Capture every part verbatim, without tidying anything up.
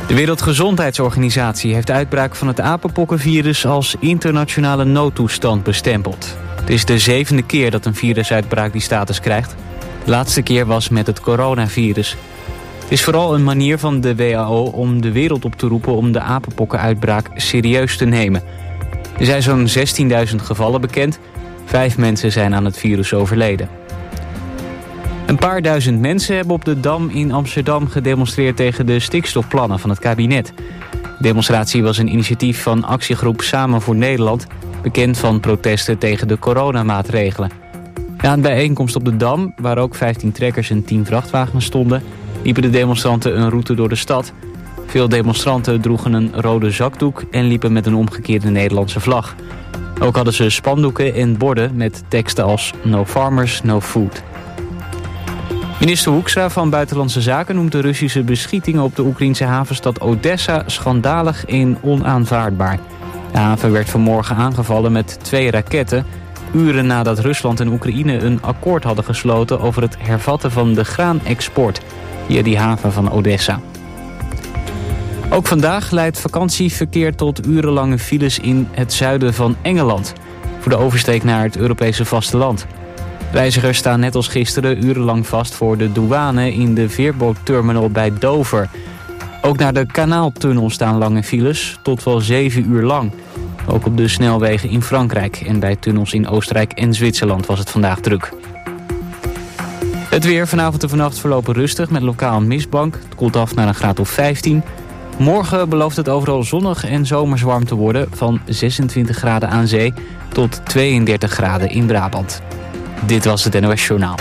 De Wereldgezondheidsorganisatie heeft de uitbraak van het apenpokkenvirus als internationale noodtoestand bestempeld. Het is de zevende keer dat een virusuitbraak die status krijgt. De laatste keer was met het coronavirus. Het is vooral een manier van de W H O om de wereld op te roepen om de apenpokkenuitbraak serieus te nemen. Er zijn zo'n zestienduizend gevallen bekend. Vijf mensen zijn aan het virus overleden. Een paar duizend mensen hebben op de Dam in Amsterdam gedemonstreerd tegen de stikstofplannen van het kabinet. De demonstratie was een initiatief van actiegroep Samen voor Nederland, bekend van protesten tegen de coronamaatregelen. Na een bijeenkomst op de Dam, waar ook vijftien trekkers en tien vrachtwagens stonden, liepen de demonstranten een route door de stad. Veel demonstranten droegen een rode zakdoek en liepen met een omgekeerde Nederlandse vlag. Ook hadden ze spandoeken en borden met teksten als No Farmers, No Food. Minister Hoekstra van Buitenlandse Zaken noemt de Russische beschietingen op de Oekraïnse havenstad Odessa schandalig en onaanvaardbaar. De haven werd vanmorgen aangevallen met twee raketten, uren nadat Rusland en Oekraïne een akkoord hadden gesloten over het hervatten van de graanexport via die haven van Odessa. Ook vandaag leidt vakantieverkeer tot urenlange files in het zuiden van Engeland, voor de oversteek naar het Europese vasteland. Reizigers staan net als gisteren urenlang vast voor de douane in de veerbootterminal bij Dover. Ook naar de kanaaltunnel staan lange files, tot wel zeven uur lang. Ook op de snelwegen in Frankrijk en bij tunnels in Oostenrijk en Zwitserland was het vandaag druk. Het weer vanavond en vannacht verlopen rustig met lokaal een mistbank. Het koelt af naar een graad of vijftien. Morgen belooft het overal zonnig en zomers warm te worden, van zesentwintig graden aan zee tot tweeëndertig graden in Brabant. Dit was het N O S Journaal.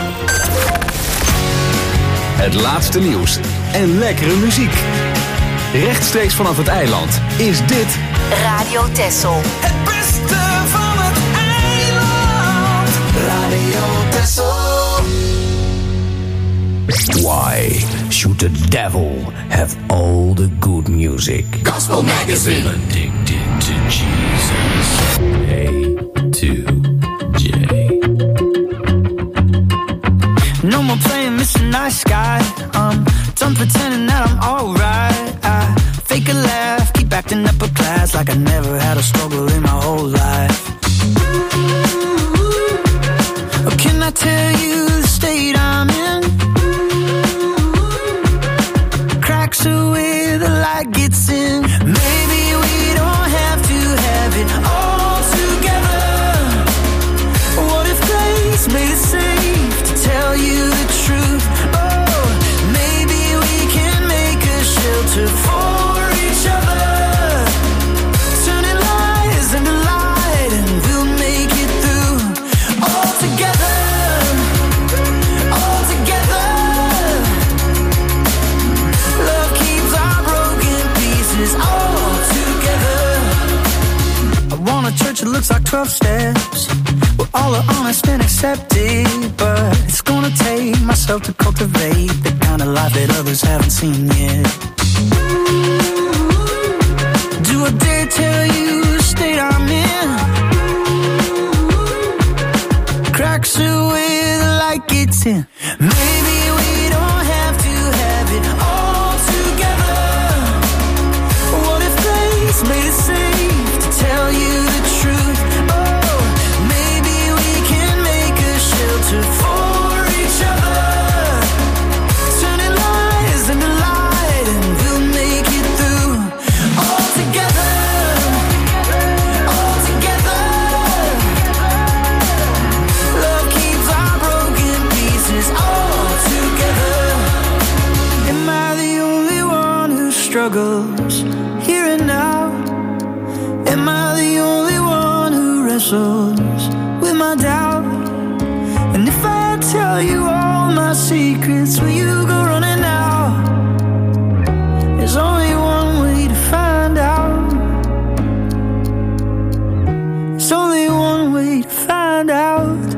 Het laatste nieuws en lekkere muziek. Rechtstreeks vanaf het eiland is dit Radio Texel. Het beste van het eiland. Radio Texel. Why should the devil have all the good music? Gospel Magazine. Addicted to Jesus. A to J. No more playing Mister Nice Guy. I'm done pretending that I'm alright. I fake a laugh, keep acting upper class like I never had a struggle in my whole life. Or can I tell you the state I'm in? Cracks are where the light gets in. Maybe we don't have to have it all together. What if grace made it safe to tell you the truth? Oh, maybe we can make a shelter for each other. Turning lies into light and we'll make it through. All together, all together. Love keeps our broken pieces all together. I want a church that looks like twelve steps, where all are honest and accepted. But it's gonna take myself to cultivate the kind of life that others haven't seen yet. Do I dare tell you the state I'm in? Cracks are where the light gets in. Maybe we don't have to have it all together. What if grace made it safe to tell you the truth? Oh, maybe we can make a shelter for each other. Turning lies into light and we'll make it through. All together, all together. Love keeps our broken pieces all together. Am I the only one who struggles here and now? Am I the only one who wrestles with my doubt? And if I tell you all my secrets, will you go running now? There's only one way to find out. There's only one way to find out.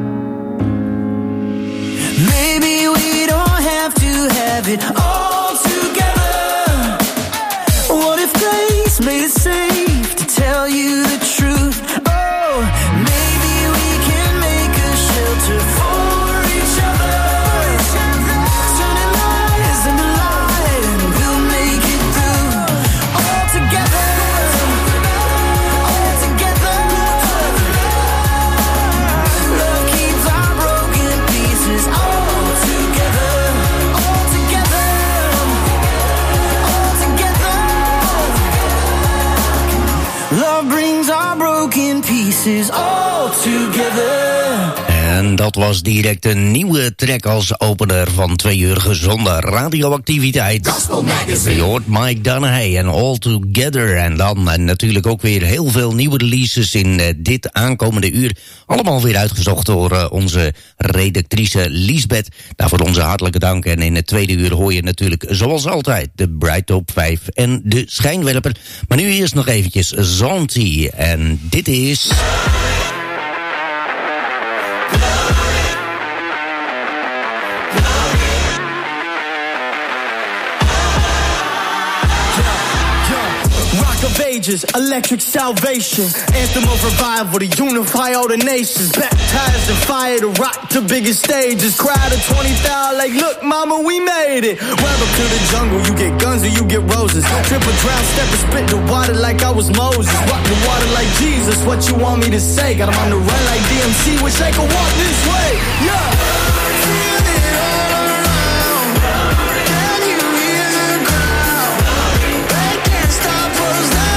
Maybe we don't have to have it all together. What if grace made it safe to tell you the truth? Oh, maybe we can make a shelter for each other. Turning light places all together. En dat was direct een nieuwe track als opener van twee uur gezonde radioactiviteit. Gospel Magazine. Je hoort Mike Donahue en All Together. En dan en natuurlijk ook weer heel veel nieuwe releases in uh, dit aankomende uur. Allemaal weer uitgezocht door uh, onze redactrice Liesbeth. Daarvoor onze hartelijke dank. En in het tweede uur hoor je natuurlijk zoals altijd de Bright Top vijf en de Schijnwerper. Maar nu eerst nog eventjes Zanti. En dit is... Of ages, electric salvation, anthem of revival to unify all the nations, baptized in fire to rock the biggest stages, crowd of twenty thousand like, look mama, we made it. Welcome to the jungle, you get guns or you get roses, triple drown, step and spit the water like I was Moses, rock the water like Jesus, what you want me to say, got him on the run like D M C, wish I could walk this way, yeah. Feel it all around, can you hear the crowd, they can't stop us now.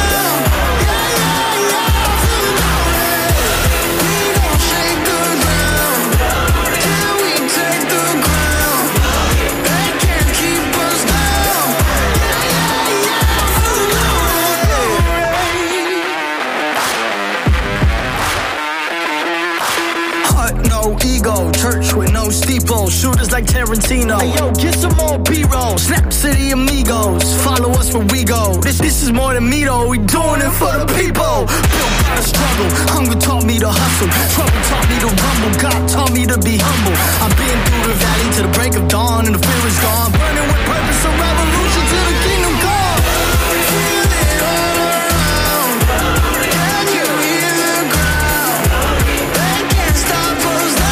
Church with no steeple, shooters like Tarantino. Hey yo, get some more B-roll, Snap City Amigos, follow us where we go. This this is more than me though, we doing it for the people. Built by the struggle, hunger taught me to hustle, trouble taught me to rumble, God taught me to be humble. I've been through the valley to the break of dawn, and the fear is gone. Burning with purpose, a revolution to the kingdom come. Feel it all around, can you hear the crowd? They can't stop us now.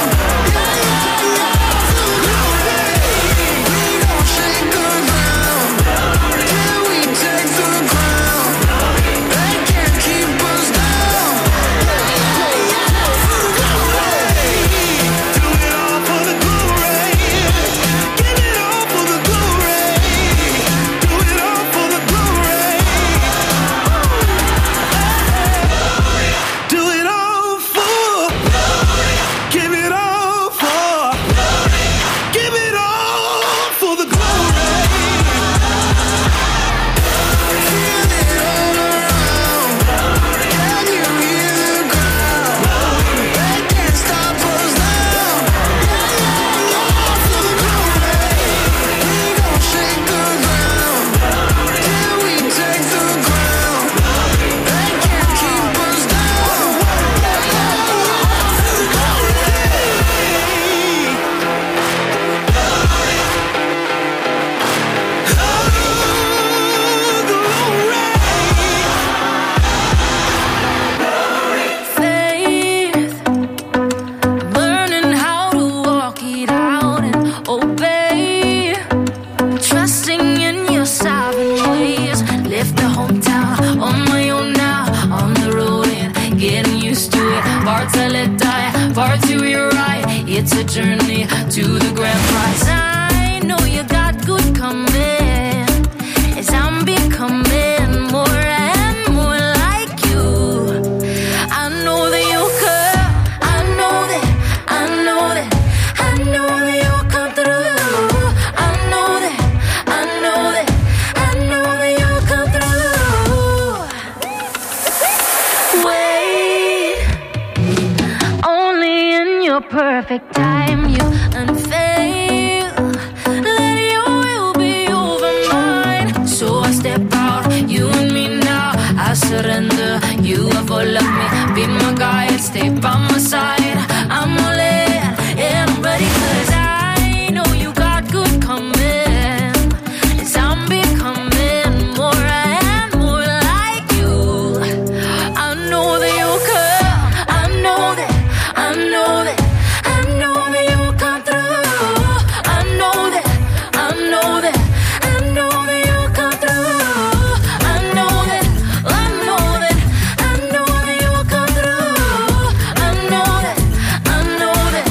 It's a journey to the grand prize. I know you got good coming, as I'm becoming more and more like you. I know that you could, I know that, I know that, I know that you'll come through. I know that, I know that, I know that you'll come through. Wait, only in your perfect time you unveil. Let your will be over mine. So I step out, you and me now. I surrender, you have all of me. Be my guide, stay by my side. I'm all in and I'm ready, cause I know you got good coming, as I'm becoming more and more like you. I know that you could, I know that, I know that, I know that you'll come through. I know that, I know that, I know that you'll come through. I know that, I know that, I know that you'll come through. I know that, I know that.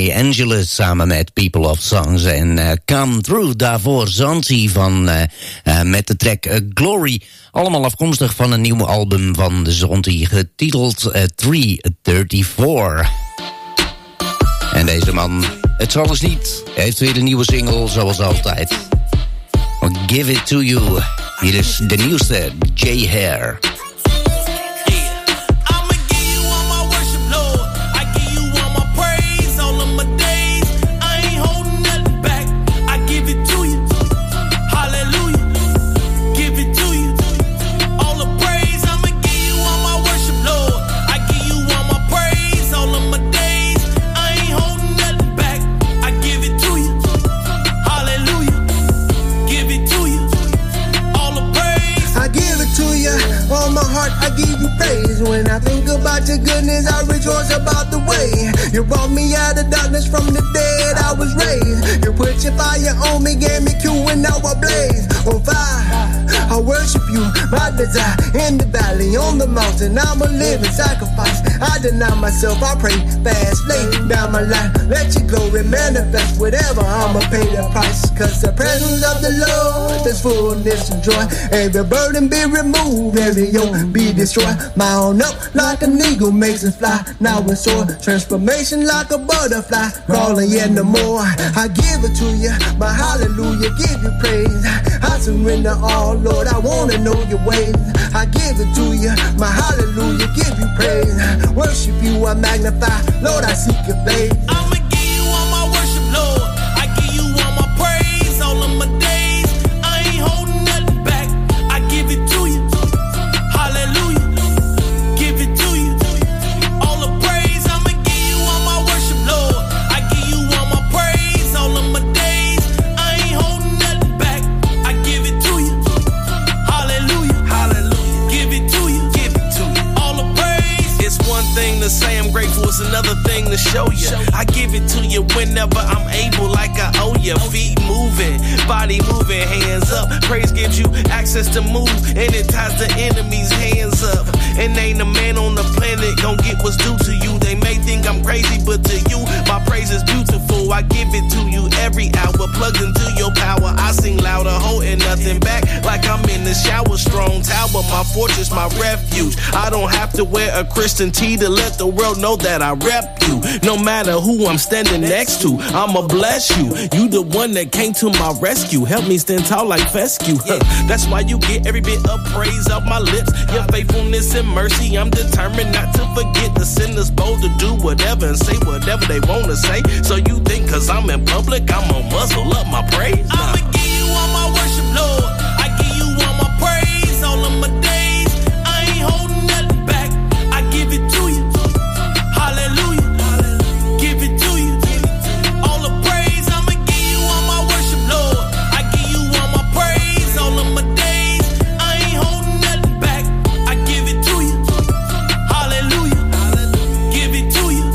Benny Angelis samen met People of Songs. En uh, Come Through, daarvoor Zanzi van, uh, uh, met de track uh, Glory. Allemaal afkomstig van een nieuw album van de Zonti, getiteld uh, three thirty-four. En deze man, het zal eens niet, heeft weer een nieuwe single zoals altijd. Give It To You. Hier is de nieuwste, J-Hair. When I think about your goodness, I rejoice about the way you brought me out of darkness, from the dead I was raised. You put your fire on me, gave me Q, and now I blaze on fire. I worship you, my desire in the valley, on the mountain. I'm a living sacrifice. I deny myself, I pray fast, lay down my life. Let your glory manifest, whatever, I'ma pay the price. Cause the presence of the Lord, there's fullness of joy. Every burden be removed, every yoke be destroyed. Mount up like an eagle makes it fly. Now it's soar, transformation like a butterfly, crawling yet no more. I give it to you, my hallelujah, give you praise. I surrender all, Lord, I wanna know your ways. I give it to you, my hallelujah, give you praise. Worship you, I magnify, Lord, I seek your face. I'ma give you all my worship, Lord. I give you all my praise, all of my days. I ain't holding nothing back. I give it to you. Hallelujah. Give it to you. All the praise, I'ma give you all my worship, Lord. I give you all my praise, all of my days. I ain't holding nothing back. I give it to you. Hallelujah. Hallelujah. Give it to you. Give it to you. All the praise. It's one thing to say I'm grateful, it's another thing to show you. I give it to you whenever I'm able, like I owe you. Feet moving, body moving, hands up. Praise gives you access to move, and it ties the enemy's hands up. And ain't a man on the planet gon' get what's due to you. They may think I'm crazy, but to you, my praise is beautiful. I give it to you every hour, plugged into your power. I sing louder, holding nothing back, like I'm in the shower. Strong tower, my fortress, my refuge. I don't have to wear a Christian tee to let the world know that I rep you. No matter who I'm standing next to, I'ma bless you. You the one that came to my rescue. Help me stand tall like fescue. Huh. That's why you get every bit of praise off my lips. Your faithfulness and mercy, I'm determined not to forget. The sinners bold to do whatever and say whatever they wanna say. So you think cause I'm in public, I'm gonna muzzle up my praise? Nah. I'ma give you all my worship, Lord. I give you all my praise, all of my days. I ain't holding nothing back. I give it to you. Hallelujah. Give it to you. All the praise, I'ma give you all my worship, Lord. I give you all my praise, all of my days. I ain't holding nothing back. I give it to you. Hallelujah. Give it to you.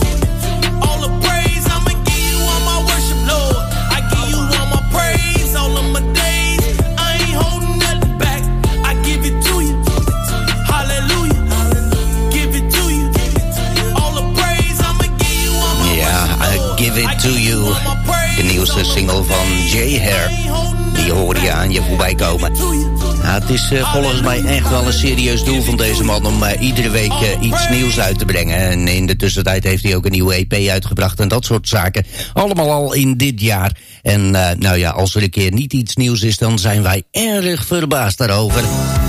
All the praise, I'ma give you all my worship, Lord. I give you all my praise, all of my days. I ain't holding nothing back. I give it to you. Hallelujah. Give it to you. All the praise, I'ma give you all my Ja, I Give It To You. De nieuwste single van J-Hair. Die hoor je aan je voorbij komen. Ja, het is uh, volgens mij echt wel een serieus doel van deze man om uh, iedere week uh, iets nieuws uit te brengen. En in de tussentijd heeft hij ook een nieuwe E P uitgebracht en dat soort zaken. Allemaal al in dit jaar. En uh, nou ja, als er een keer niet iets nieuws is, dan zijn wij erg verbaasd daarover.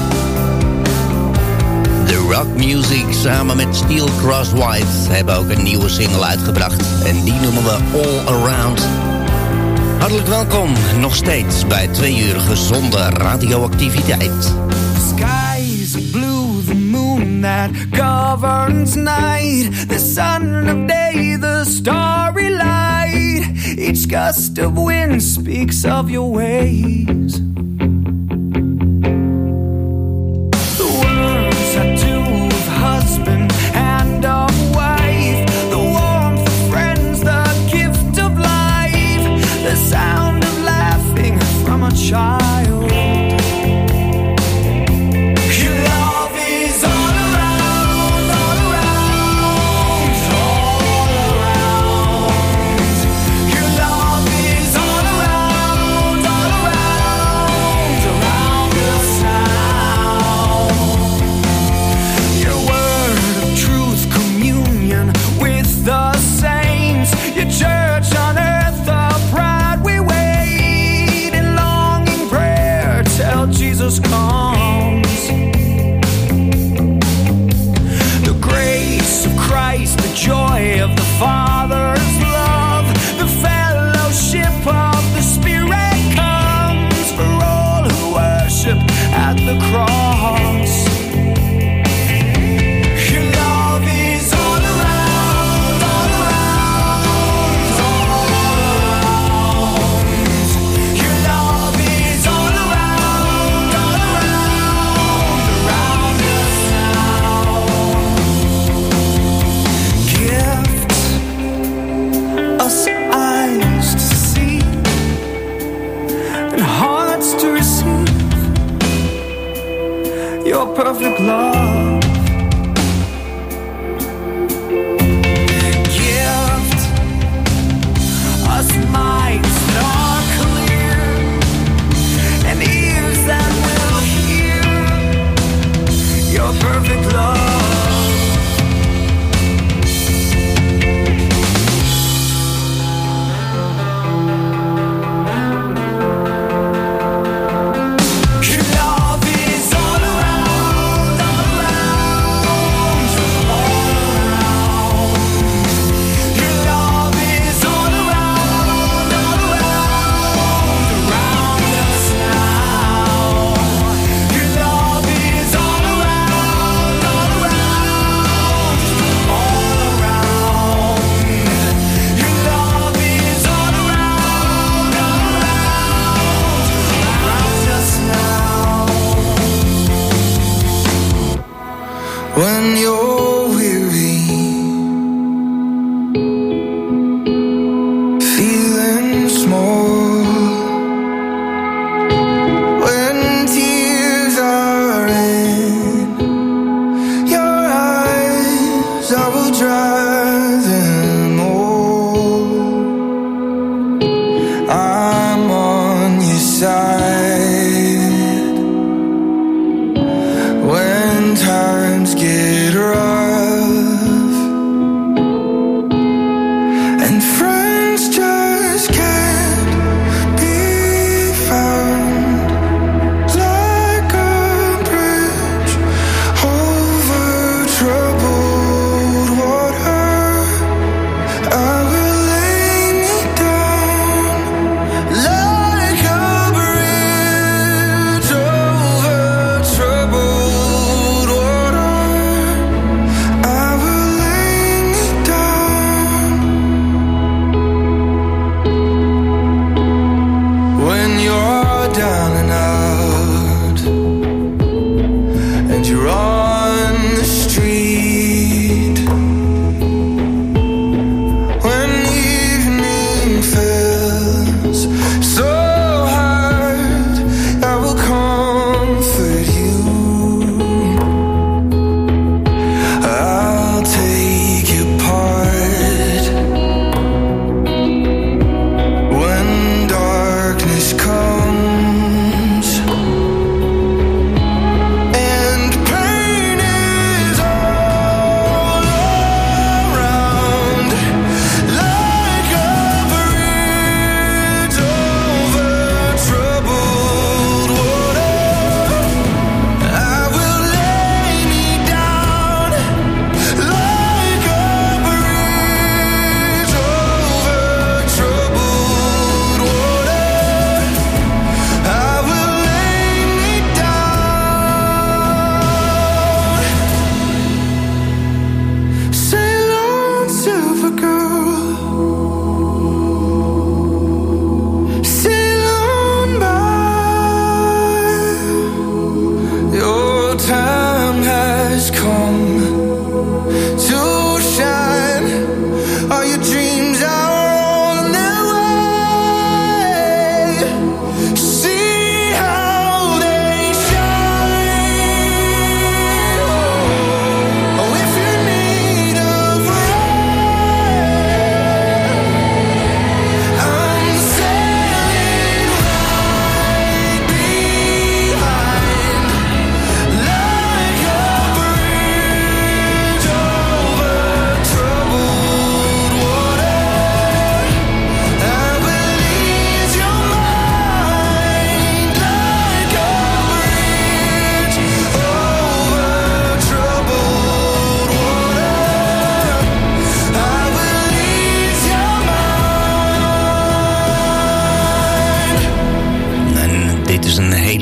The Rock Music samen met Steel Cross White hebben ook een nieuwe single uitgebracht. En die noemen we All Around. Hartelijk welkom, nog steeds bij twee uur gezonde radioactiviteit. The sky is blue, the moon that governs night. The sun of day, the starry light. Each gust of wind speaks of your ways. The words are two of husband and of wife. The warmth of friends, the gift of life. The sound of laughing from a child. Your love is all around, all around, all around. Father's love, the fellowship of the Spirit comes for all who worship at the cross. Your love is all around, all around, all around. Your love is all around, all around, around us now. Gift us eyes to see and hearts to receive your perfect love. Gift us minds that are clear and ears that will hear your perfect love. Your love is all around, all around, all around. Your love is all around, all around, around us now. Your love is all around, all around, all around. Your love is all around, all around, around us now. When you're weary, feeling small, when tears are in your eyes, I will dry them all. I'm on your side when times get rough and friends just can't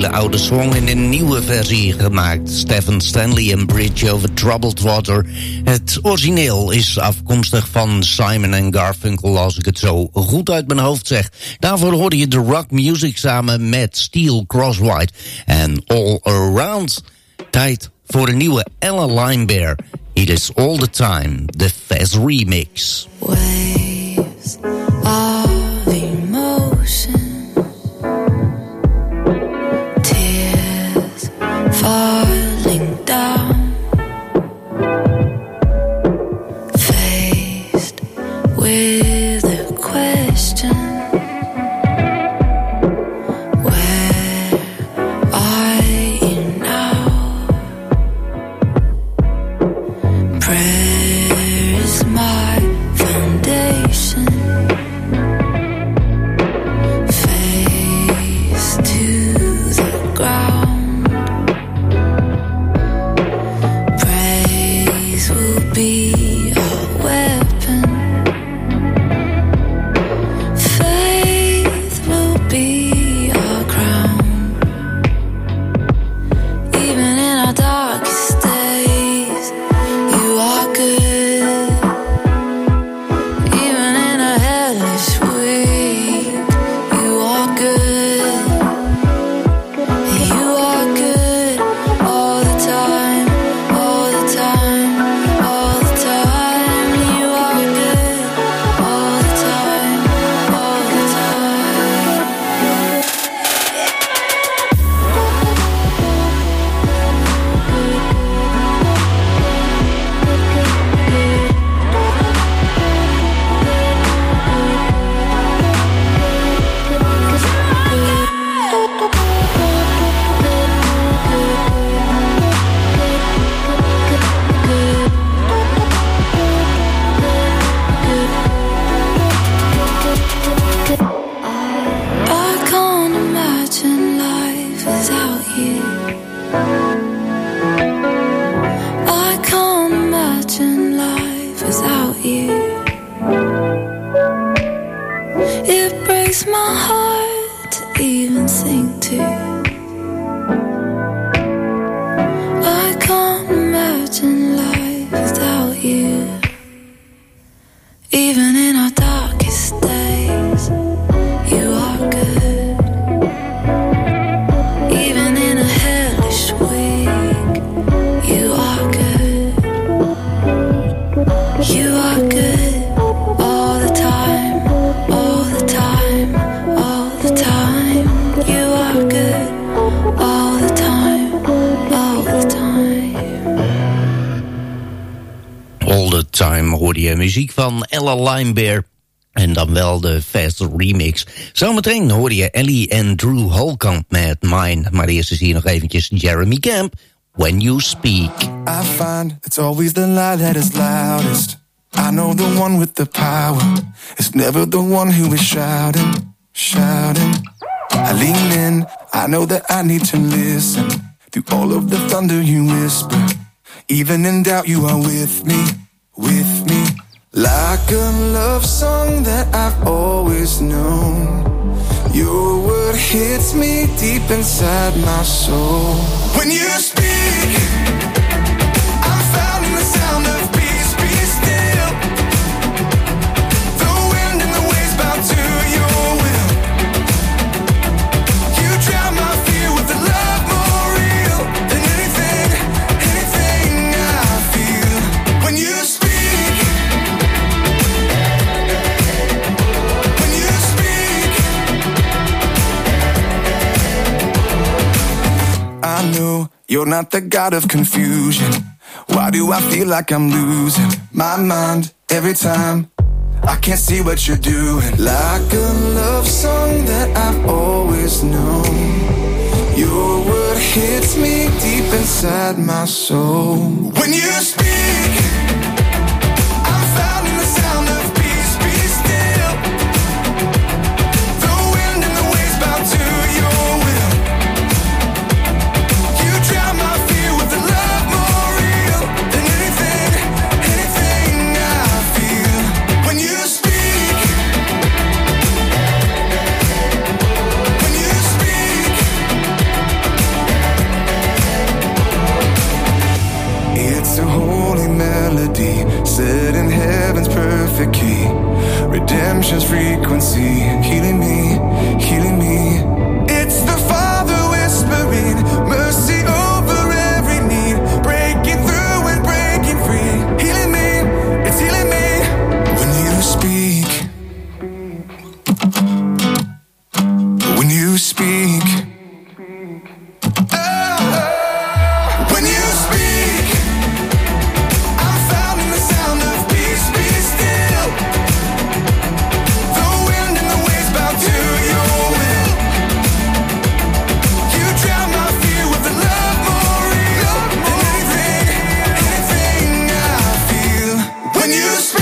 hele oude song in een nieuwe versie gemaakt. Stephen Stanley en Bridge Over Troubled Water. Het origineel is afkomstig van Simon en Garfunkel, als ik het zo goed uit mijn hoofd zeg. Daarvoor hoorde je de rock music samen met Steel Crosswhite en All Around. Tijd voor een nieuwe Ella Limebear. It is All the Time, the Fez remix. Waves of emotion, tears falling down, faced with a question, where are you now? Prayer is my foundation, face to the ground. Praise will be our weapon, faith will be our crown. Even in our darkest days, you are good. Even in a hellish week, you are good. You are good all the time, all the time, all the time. You are good all the time, all the time. I can't imagine life without you. I can't imagine life without you. It breaks my heart to even think to. I can't imagine life without you. Even in our darkest days, you are good. Even in a hellish week, you are good. You are good all the time, all the time, all the time. You are good all the time, all the time. All the Time hoorde je muziek van Ella Limebear. En dan wel de Fast remix. Zometeen hoor je Ellie en Drew Holcomb met Mine. Maar eerst is hier nog eventjes Jeremy Camp, When You Speak. I find it's always the lie that is loudest. I know the one with the power is never the one who is shouting, shouting. I lean in, I know that I need to listen. Through all of the thunder you whisper. Even in doubt you are with me, with me. Like a love song that I've always known. Your word hits me deep inside my soul. When you speak, I'm found in the sound of peace. Be still. The wind and the waves bow to your will. You drown my fear with a love more real than anything, anything I feel. When you speak, when you speak, I know you're not the god of confusion. Why do I feel like I'm losing my mind every time? I can't see what you're doing. Like a love song that I've always known. Your word hits me deep inside my soul. When you speak, I'm found in the sound of peace. Be still. The wind and the waves bow to your will. You drown my fear with a love more real than anything, anything I feel. When you speak, when you speak, speak. When you speak, I'm found in the sound of peace. Be still. The wind and the waves bow to your will. You drown my fear with the love more real than anything, anything I feel. When you speak.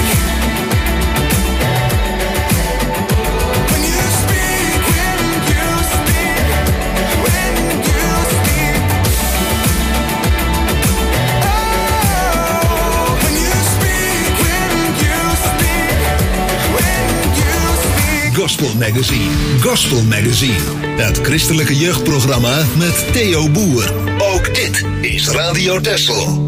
Gospel Magazine. Gospel Magazine. Het christelijke jeugdprogramma met Theo Boer. Ook dit is Radio Texel.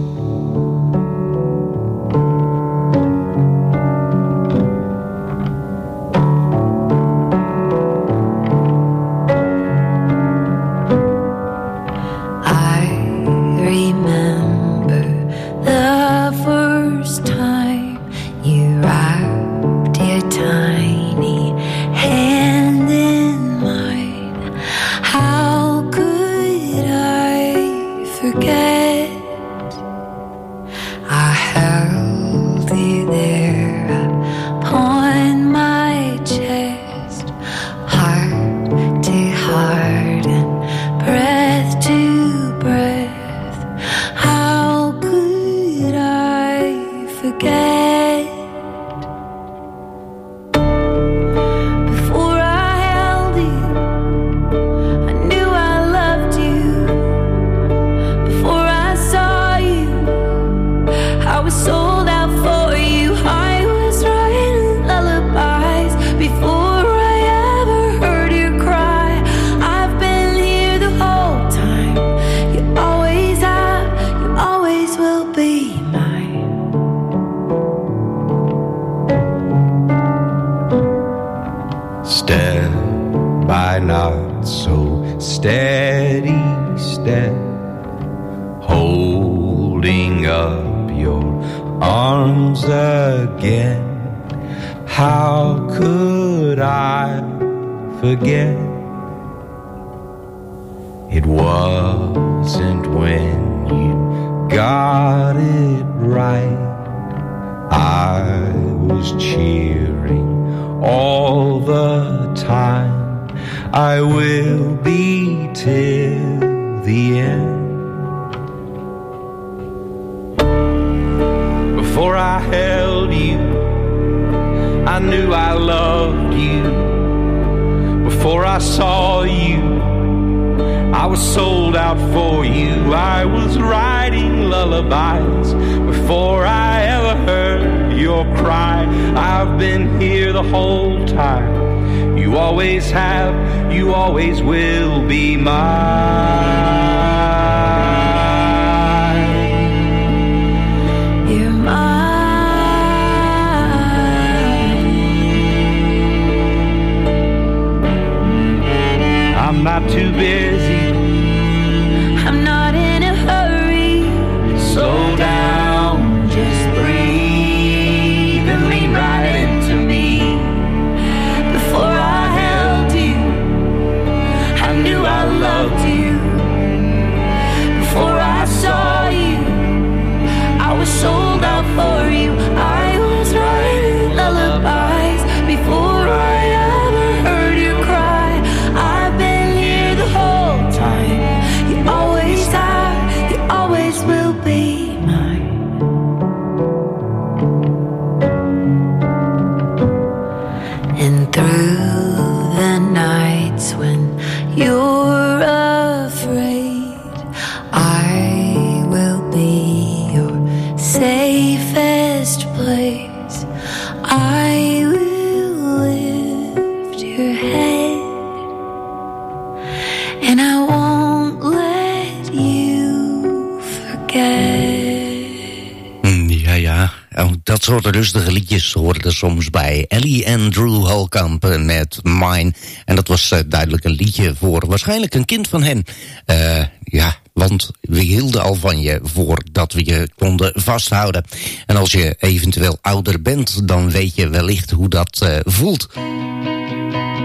Dat soort rustige liedjes hoorden soms bij Ellie en Drew Holkamp met Mine. En dat was uh, duidelijk een liedje voor waarschijnlijk een kind van hen. Uh, ja, want we hielden al van je voordat we je konden vasthouden. En als je eventueel ouder bent, dan weet je wellicht hoe dat uh, voelt.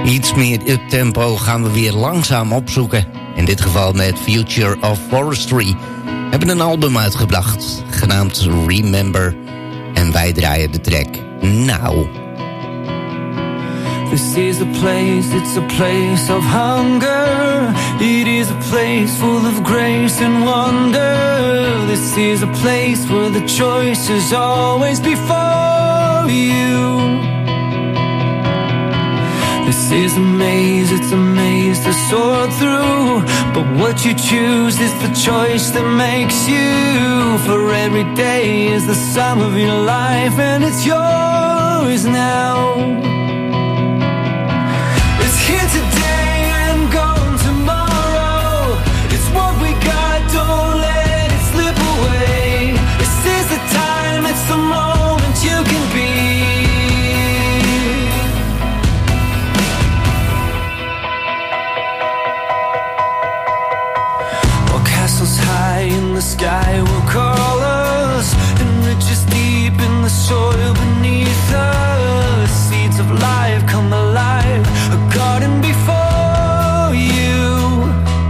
Iets meer uptempo gaan we weer langzaam opzoeken. In dit geval met Future of Forestry. Hebben een album uitgebracht, genaamd Remember. En wij draaien de track Now. This is a place, it's a place of hunger. It is a place full of grace and wonder. This is a place where the choice is always before you. This is a maze, it's a maze to sort through. But what you choose is the choice that makes you. For every day is the sum of your life, and it's yours now. It's here today and gone tomorrow. It's what we got, don't let it slip away. This is the time, it's the moment you can be. High in the sky will call us, and riches deep in the soil beneath us. Seeds of life come alive, a garden before you.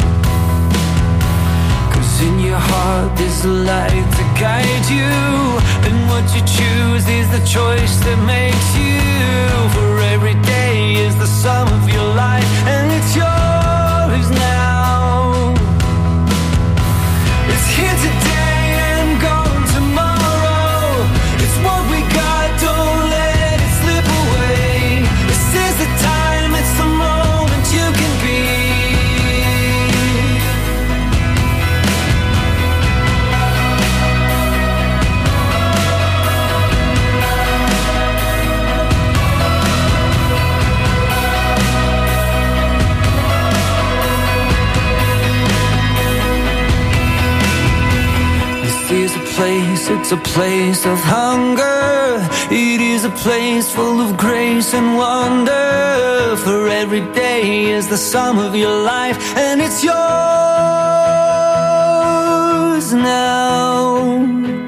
Cause in your heart there's a light to guide you, and what you choose is the choice that makes you. For every day is the sum of your life, and it's yours now. Here today and gone tomorrow. It's what we got, don't let it slip away. This is the time, it's the moment you can be. Place, it's a place of hunger. It is a place full of grace and wonder. For every day is the sum of your life, and it's yours now.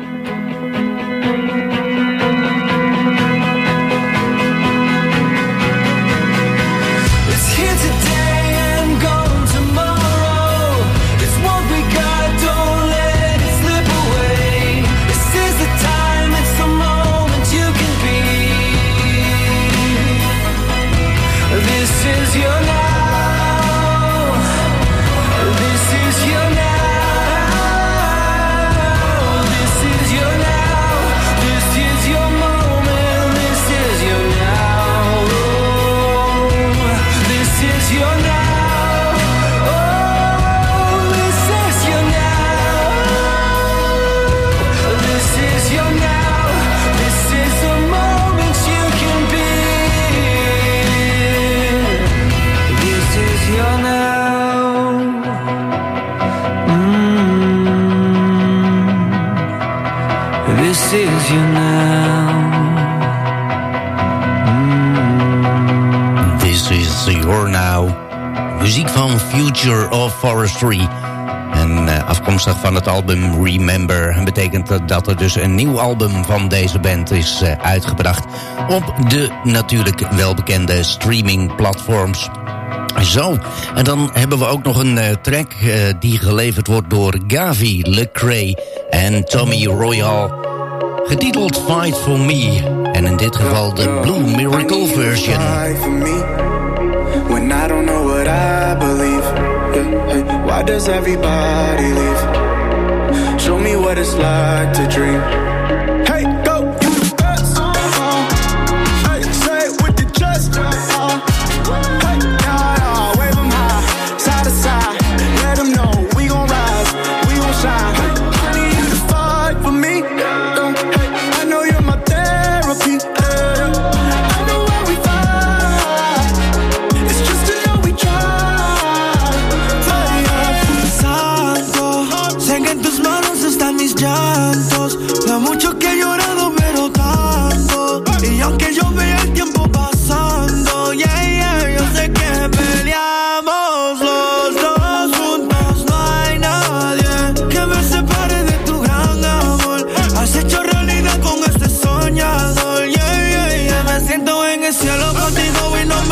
This is you now. Mm. This is your now. Muziek van Future of Forestry. En uh, afkomstig van het album Remember. En betekent dat er dus een nieuw album van deze band is uh, uitgebracht. Op de natuurlijk welbekende streamingplatforms. Zo, en dan hebben we ook nog een uh, track uh, die geleverd wordt door Gavi, Lecrae en Tommy Royal. Getiteld Fight For Me. En in dit geval de Blue Miracle version. Fight for me when I don't know what I believe. Yeah, hey, why does everybody leave? Show me what it's like to dream. Hey, go, you the best. Uh-huh. Hey, say it with your chest. Uh-huh. Hey, yeah, yeah, wave them high, side to side. Let them know we gon' rise, we gon' shine. Hey, I need you to fight for me. Llantos, la mucha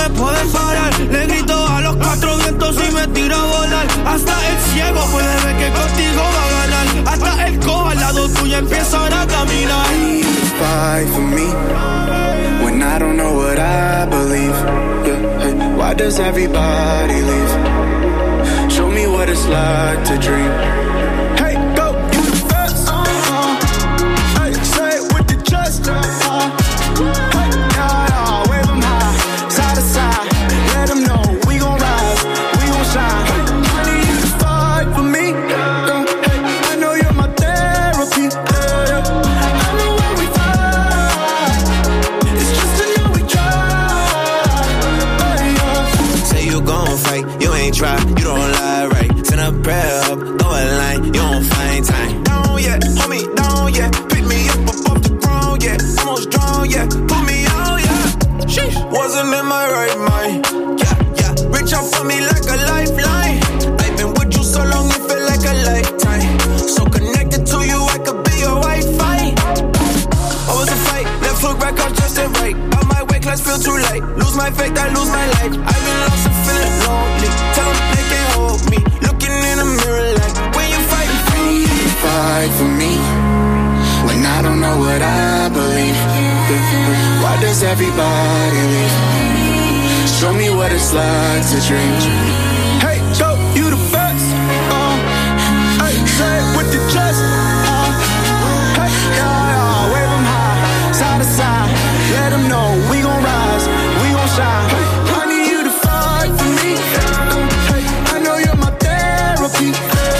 me pueden parar. Le grito a los cuatro vientos y me tiro a volar. Hasta el ciego puede ver que contigo va a ganar. Hasta el cojo al lado tuyo empieza a caminar. I need you to fight for me when I don't know what I believe. Yeah, hey, why does everybody leave? Show me what it's like to dream. Hey, go, you the best. Uh, hey, say it with your chest. Uh, hey, nah, nah, wave 'em high, side to side. Let 'em know we gon' rise, we gon' shine. Hey, I need you to fight for me. Uh, hey, I know you're my therapy. Uh, I know when we fight, it's just to know we try. Hey, uh. Say you gon' fight, you ain't try, you don't lie right. Send a prayer up, throw a line, you don't find time. Down yet, hold me down yet. Pick me up above the ground yet. Almost drowned yet, put me out yet. Sheesh, wasn't in my right mind. Yeah, yeah, reach out for me like a lifeline. I've been with you so long, it feel like a lifetime. So connected to you, I could be your Wi-Fi. Always a fight, left foot back up just and right. Out my way, class feel too light. Lose my faith, I lose my life. I've been lost and feeling lonely. Tell them they can't hold me. Looking in the mirror like, when you fighting for me. Fight for me when I don't know what I believe. Why does everybody leave? Show me what it's like to dream. Hey, go, you the best. Uh, hey, say it with your chest. Uh, hey, yeah, yeah, wave 'em high, side to side. Let 'em know we gon' rise, we gon' shine. Hey, I need you to fight for me. Uh, hey, I know you're my therapy.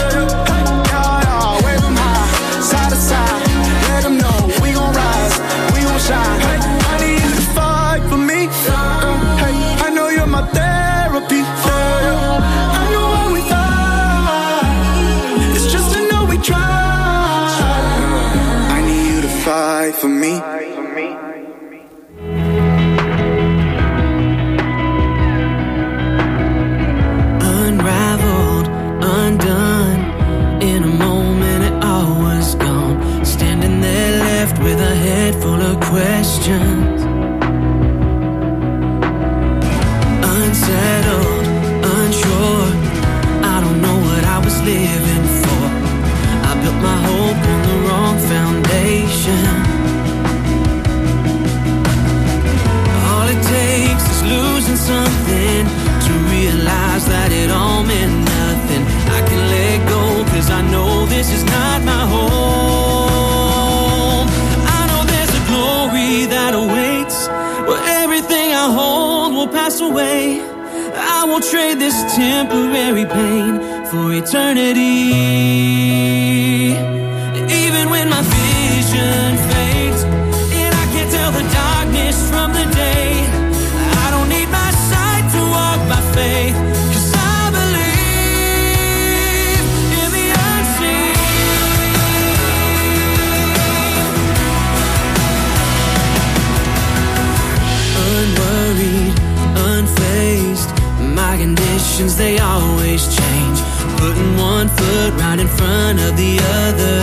Hey, I need you to fight for me. Uh, hey, I know you're my therapy. Uh, I know when we fight, it's just to know we try. I need you to fight for me. Unraveled, undone. In a moment it all was gone. Standing there left with a head full of questions. Unsettled, unsure. I don't know what I was living for. I built my hope on the wrong foundation. All it takes is losing something to realize that it all meant nothing. I can let go cause I know this is not my home. I know there's a glory that awaits, where everything I hold will pass away. I won't trade this temporary pain for eternity. Even when my vision fades and I can't tell the darkness from the day, I don't need my sight to walk by faith. My conditions, they always change. Putting one foot right in front of the other.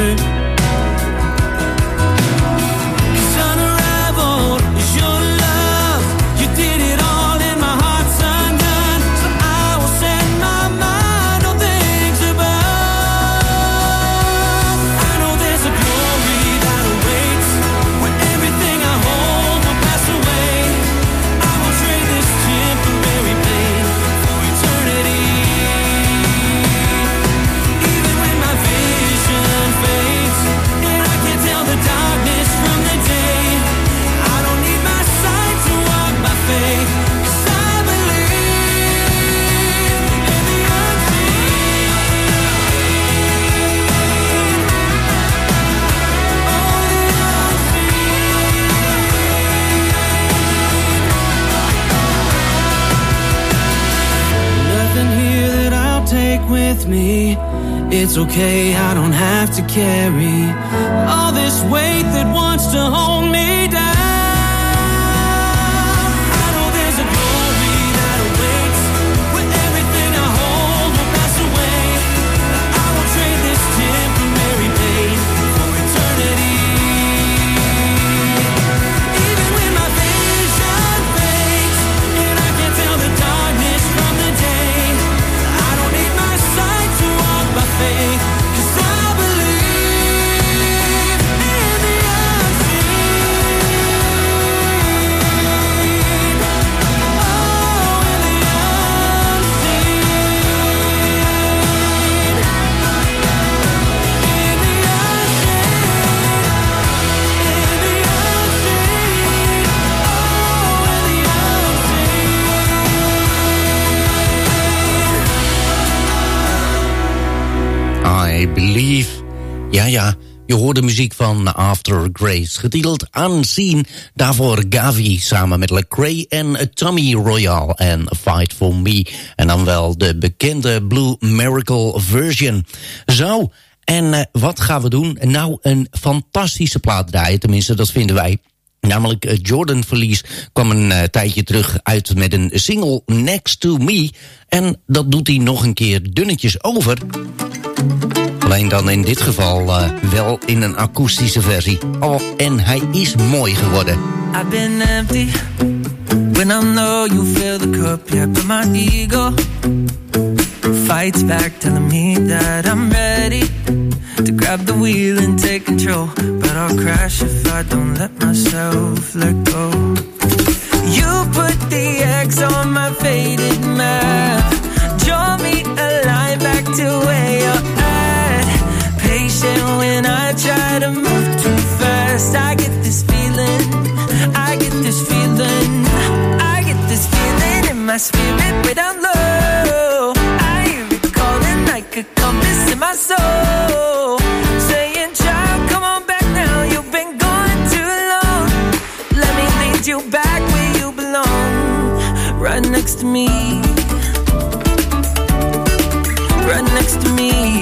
'Cause unraveled is your love. You did it all and my heart's undone. So I will set my mind on things above. I know there's a glory that awaits, when everything I hold will pass away. I will trade this temporary pain for eternity. Even when my vision fades and I can't tell the darkness from the day, I don't need my sight to walk by faith. 'Cause I believe in the unseen. Nothing here that I'll take with me. It's okay, I don't have to carry all this weight that wants to hold me down. I know there's a glory that awaits, where everything I hold will pass away. I will trade this temporary pain for eternity. Even when my vision fades and I Believe. Ja, ja, je hoort de muziek van After Grace, getiteld Unseen. Daarvoor Gavi samen met Lecrae en Tommy Royale en Fight For Me. En dan wel de bekende Blue Miracle version. Zo, en uh, wat gaan we doen? Nou, een fantastische plaat draaien, tenminste dat vinden wij. Namelijk uh, Jordan Feliz kwam een uh, tijdje terug uit met een single Next To Me. En dat doet hij nog een keer dunnetjes over. Alleen dan in dit geval uh, wel in een akoestische versie. Oh, en hij is mooi geworden. I've been empty when I know you fill the cup, yeah, but my ego fights back telling me that I'm ready to grab the wheel and take control, but I'll crash if I don't let myself let go. You put the X on my faded map, draw me a line back to where you're at. Patient when I try to move too fast. I get this feeling, I get this feeling, I get this feeling in my spirit way down low. I hear it calling like a compass in my soul, saying, child, come on back now, you've been gone too long. Let me lead you back where you belong, right next to me, right next to me.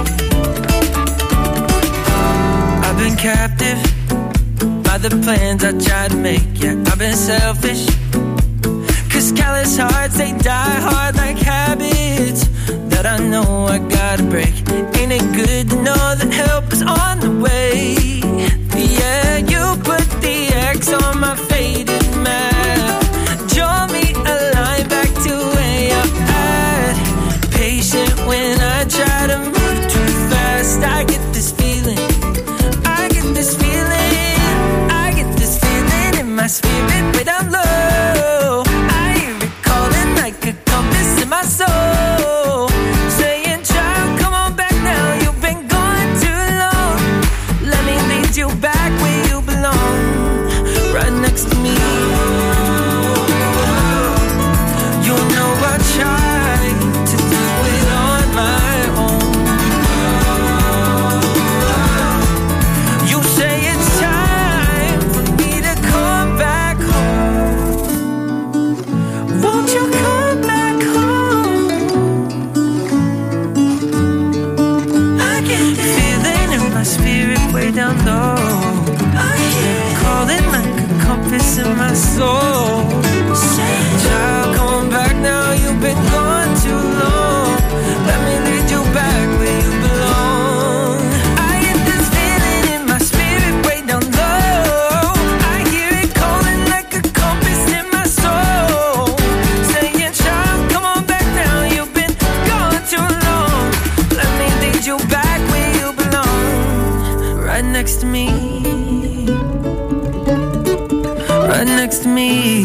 I've been captive by the plans I try to make, yeah, I've been selfish, cause callous hearts, they die hard like habits that I know I gotta break. Ain't it good to know that help is on the way? Yeah, you put the X on my faded map, draw me a line back to where you're at. Patient when I try to move too fast. I get this feeling, I get this feeling, I get this feeling in my spirit way down low. I hear it calling like a compass in my soul, saying, child, come on back now, you've been gone too long. Let me lead you back where you belong, right next to me. You know I tried to do it on my own. You say it's time for me to come back home. Won't you come back home? I get the feeling in my spirit way down low. I hear it calling like a compass in my soul. Child, come on back now, you've been gone too long. Let me lead you back where you belong. I get this feeling in my spirit way down low. I hear it calling like a compass in my soul, saying, child, come on back now, you've been gone too long. Let me lead you back where you belong, right next to me, right next to me.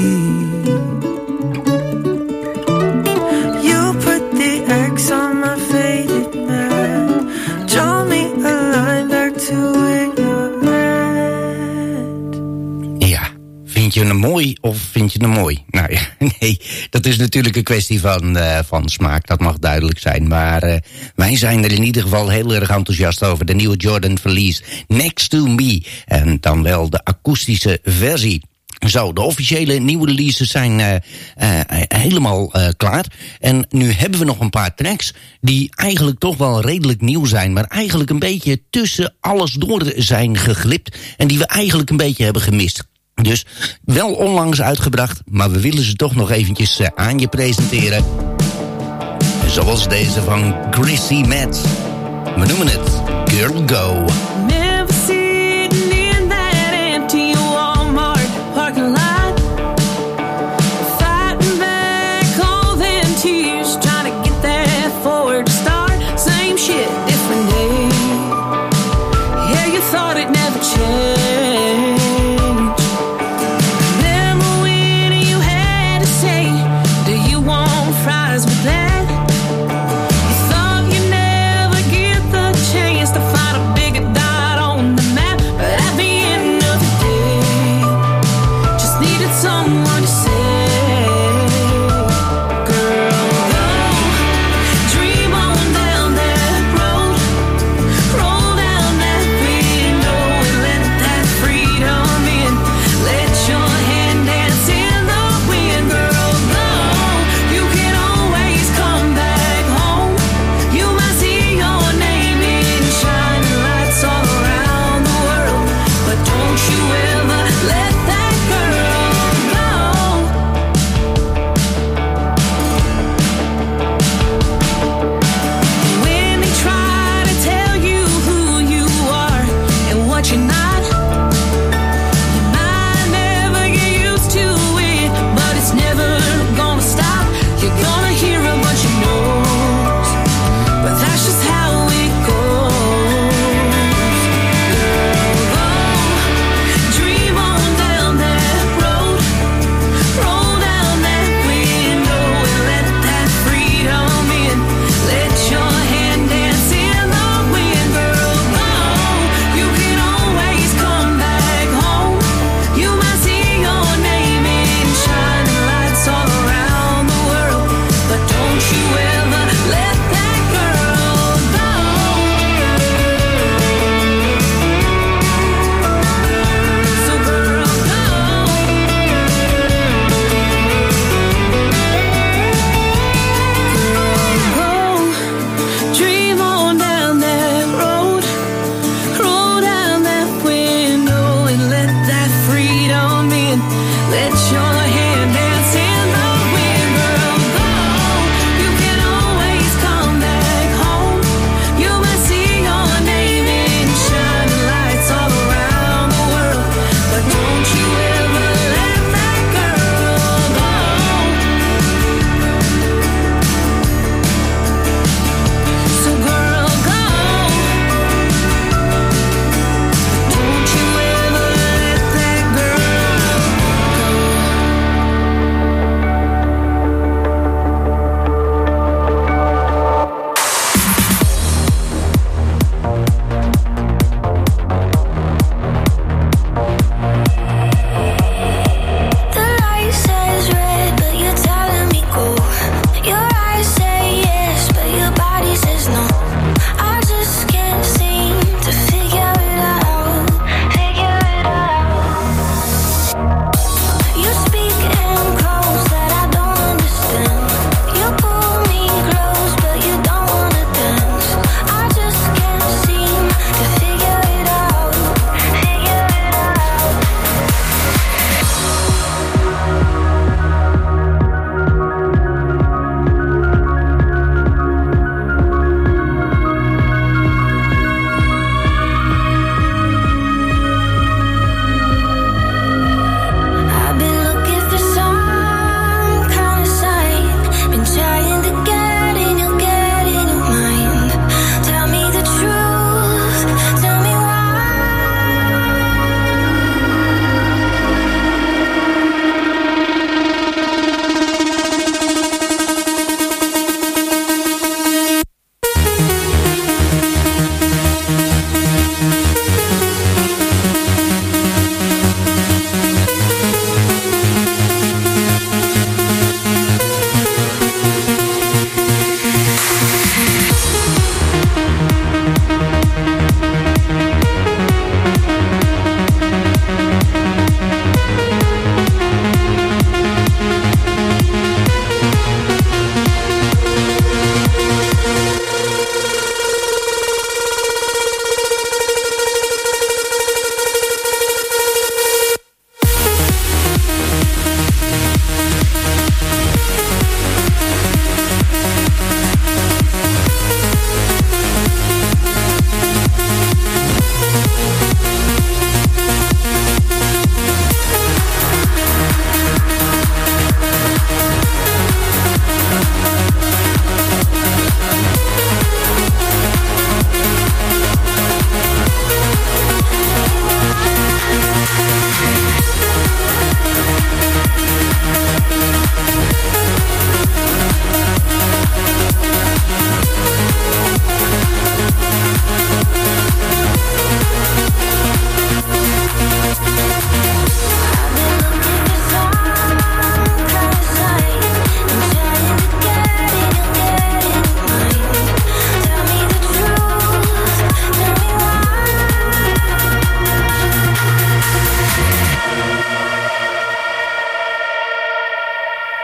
You put the X on my faded map, draw me a line back to where you're at. Ja, vind je hem mooi of vind je hem mooi? Nou ja, nee, dat is natuurlijk een kwestie van, uh, van smaak, dat mag duidelijk zijn. Maar uh, wij zijn er in ieder geval heel erg enthousiast over. De nieuwe Jordan Feliz, Next To Me. En dan wel de akoestische versie. Zo, de officiële nieuwe releases zijn uh, uh, helemaal uh, klaar. En nu hebben we nog een paar tracks die eigenlijk toch wel redelijk nieuw zijn, maar eigenlijk een beetje tussen alles door zijn geglipt en die we eigenlijk een beetje hebben gemist. Dus wel onlangs uitgebracht, maar we willen ze toch nog eventjes uh, aan je presenteren. Zoals deze van Chrissy Metz. We noemen het Girl Go. Parking lot, fighting back all them tears, trying to get that forward start. Same shit, different day. Yeah, you thought it never changed. Remember when you had to say, do you want fries with that? You thought you'd never get the chance to find a bigger dot on the map, but at the end of the day, needed someone to say, girl, go, dream on down that road.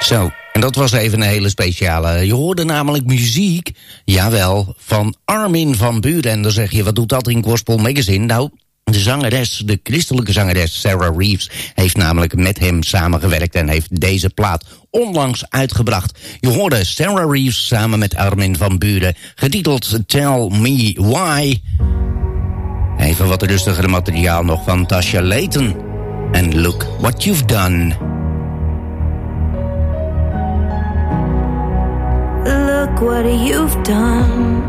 Zo, en dat was even een hele speciale. Je hoorde namelijk muziek, jawel, van Armin van Buuren. En dan zeg je, wat doet dat in Gospel Magazine? Nou, de zangeres, de christelijke zangeres Sarah Reeves heeft namelijk met hem samengewerkt en heeft deze plaat onlangs uitgebracht. Je hoorde Sarah Reeves samen met Armin van Buuren, getiteld Tell Me Why. Even wat rustiger materiaal nog van Tasha Layton. En Look What You've Done. Look what you've done.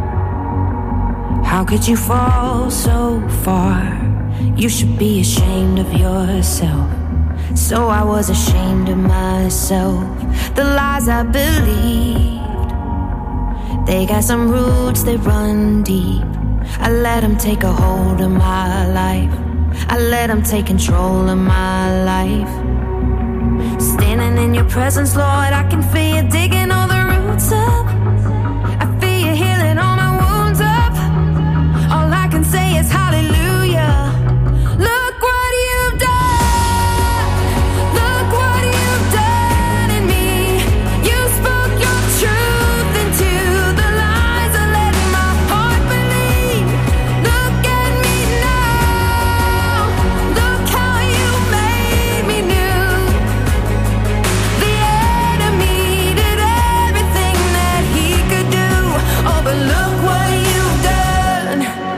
How could you fall so far? You should be ashamed of yourself. So I was ashamed of myself. The lies I believed, they got some roots that run deep. I let them take a hold of my life. I let them take control of my life. Standing in your presence, Lord, I can feel you digging all the roots up. I feel you healing all my wounds up. All I can say is hallelujah. Look what you've done. Look what you've done in me. You spoke your truth into the lies I let my heart believe. Look at me now. Look how you made me new. The enemy did everything that he could do. Oh, but look what you've done.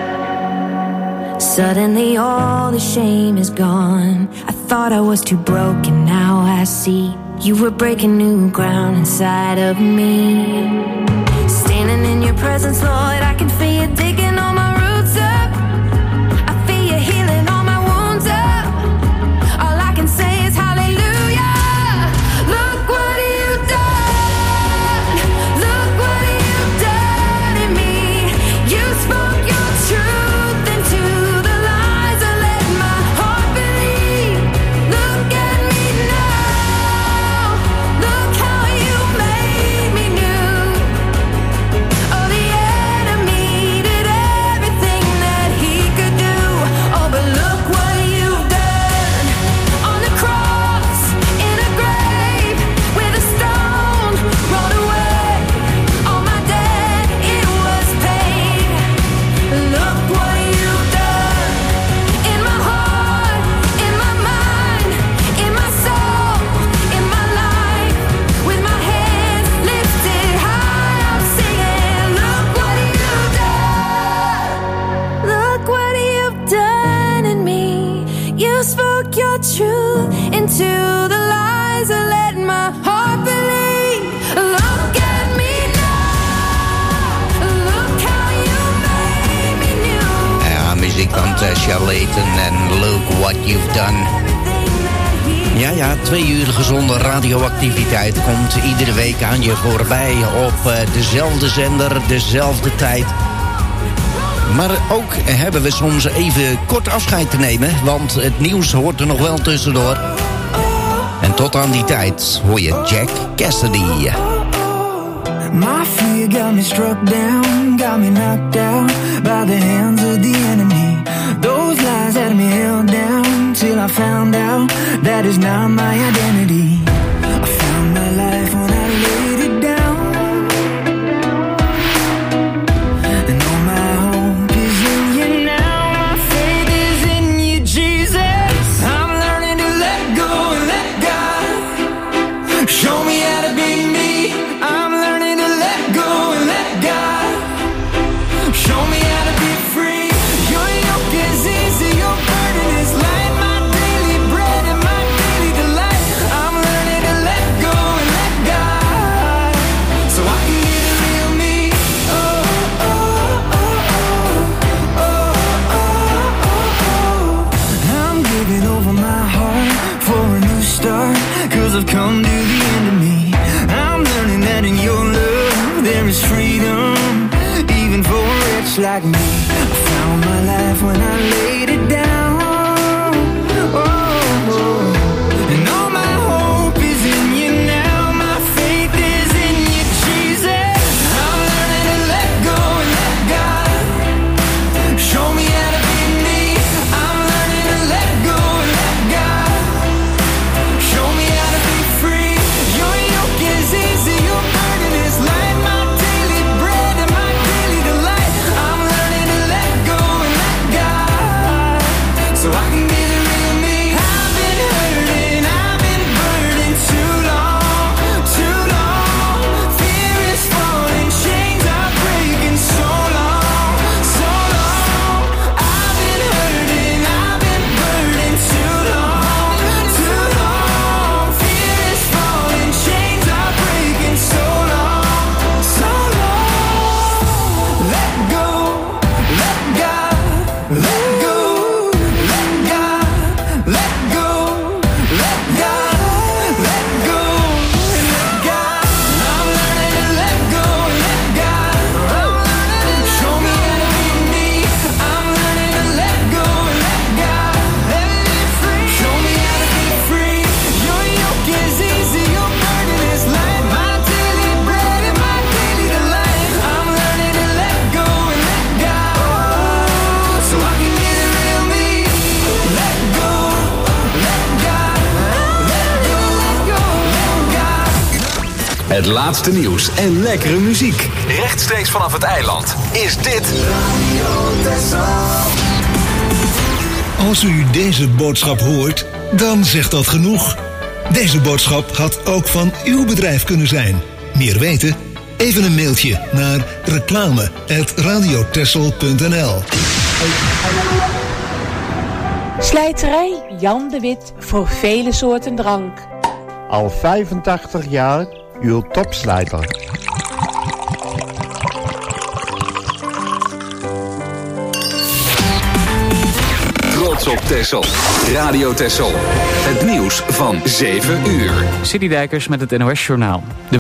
Suddenly all the shame is gone. I thought I was too broken, now I see you were breaking new ground inside of me. Standing in your presence, Lord, I can feel you digging all my roots up. I feel you healing all my wounds up. All I can say is hallelujah. Look what you've done. Look what you've done in me. You spoke your truth into the lies I let my heart believe. Look at me now. Look how you made me new. Oh, the enemy did everything that he could do. Oh, but look what you've done. On the cross, in a grave, with a stone rolled away. All my debt, it was paid. Look what you've done. In my heart, in my mind, in my soul, in my life. With my hands lifted high, I'm singing. Look what you've done. Look what you've done in me. You spoke your truth into the lies I let my heart believe. Look at me now. Look how you made me new. Ja, muziek van Tasha Layton en Look What You've Done. Ja, ja, twee uur gezonde radioactiviteit komt iedere week aan je voorbij op eh, dezelfde zender, dezelfde tijd. Maar ook hebben we soms even kort afscheid te nemen, want het nieuws hoort er nog wel tussendoor. En tot aan die tijd hoor je Jack Cassidy. My fear got me struck down, got me knocked out by the hands of the enemy. Those lies had me held down till I found out that is not my identity. I found my life when I laid it down, and all my hope is in you now. My faith is in you, Jesus. I'm learning to let go and let God show me how to be me. I'm learning to let go and let God show me how to be free. Your yoke is easy, your burden is light. My daily bread and my daily delight. I'm learning to let go and let God, so I can get a real me. Oh, oh, oh, oh, oh, oh, oh, oh. I'm giving over my heart for a new start, 'cause I've come to the end of me. I'm learning that in your love there is freedom, even for a wretch like me. I found my life when I laid it down. Oh, oh. And all my hope is in you now. My faith is in you, Jesus. I'm learning to let go and let God show me how to be me. I'm learning to let go and let God show me how to be free. Your Het laatste nieuws en lekkere muziek. Rechtstreeks vanaf het eiland is dit Radio Texel. Als u deze boodschap hoort, dan zegt dat genoeg. Deze boodschap had ook van uw bedrijf kunnen zijn. Meer weten? Even een mailtje naar reclame apenstaartje radiotexel punt n l. Slijterij Jan de Wit voor vele soorten drank. Al vijfentachtig jaar uw topslijter. Trots op Texel. Radio Texel. Het nieuws van zeven uur. City Dijkers met het N O S Journaal. De